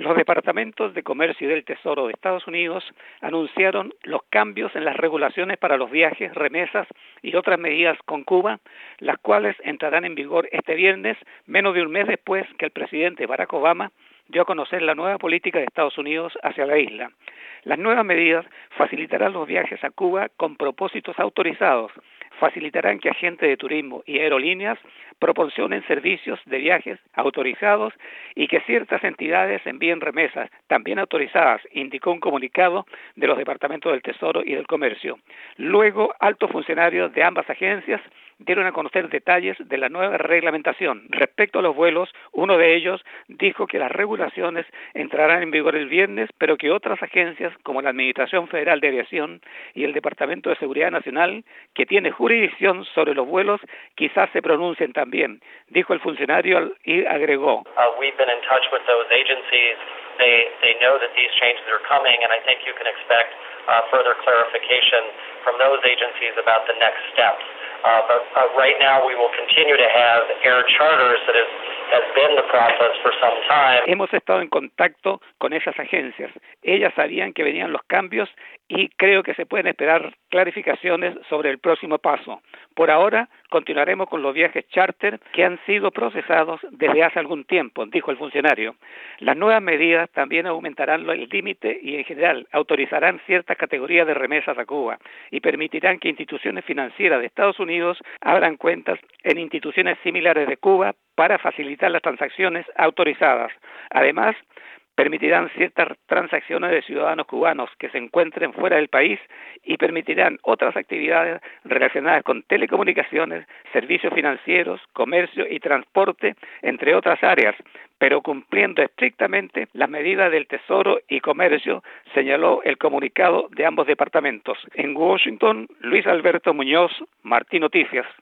Los departamentos de Comercio y del Tesoro de Estados Unidos anunciaron los cambios en las regulaciones para los viajes, remesas y otras medidas con Cuba, las cuales entrarán en vigor este viernes, menos de un mes después que el presidente Barack Obama dio a conocer la nueva política de Estados Unidos hacia la isla. Las nuevas medidas facilitarán los viajes a Cuba con propósitos autorizados, facilitarán que agentes de turismo y aerolíneas proporcionen servicios de viajes autorizados y que ciertas entidades envíen remesas también autorizadas, indicó un comunicado de los departamentos del Tesoro y del Comercio. Luego, altos funcionarios de ambas agencias dieron a conocer detalles de la nueva reglamentación. Respecto a los vuelos, uno de ellos dijo que las regulaciones entrarán en vigor el viernes, pero que otras agencias, como la Administración Federal de Aviación y el Departamento de Seguridad Nacional, que tiene jurisdicción sobre los vuelos, quizás se pronuncien también, dijo el funcionario y agregó. We've been in touch with those agencies. They know that these changes are coming, and I think you can expect further clarification from those agencies about the next steps. But right now we will continue to have air charters that has been the process for some time. Hemos estado en contacto con esas agencias. Ellas sabían que venían los cambios y creo que se pueden esperar clarificaciones sobre el próximo paso. Por ahora, continuaremos con los viajes charter que han sido procesados desde hace algún tiempo, dijo el funcionario. Las nuevas medidas también aumentarán el límite y, en general, autorizarán ciertas categorías de remesas a Cuba y permitirán que instituciones financieras de Estados Unidos abran cuentas en instituciones similares de Cuba para facilitar las transacciones autorizadas. Además, permitirán ciertas transacciones de ciudadanos cubanos que se encuentren fuera del país y permitirán otras actividades relacionadas con telecomunicaciones, servicios financieros, comercio y transporte, entre otras áreas, pero cumpliendo estrictamente las medidas del Tesoro y Comercio, señaló el comunicado de ambos departamentos. En Washington, Luis Alberto Muñoz, Martín Noticias.